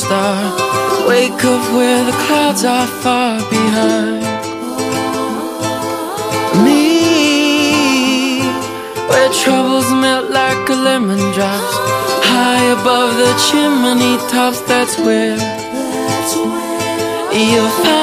star. Wake up where the clouds are far behind me, where troubles melt like a lemon drops. High above the chimney tops, that's where you'll find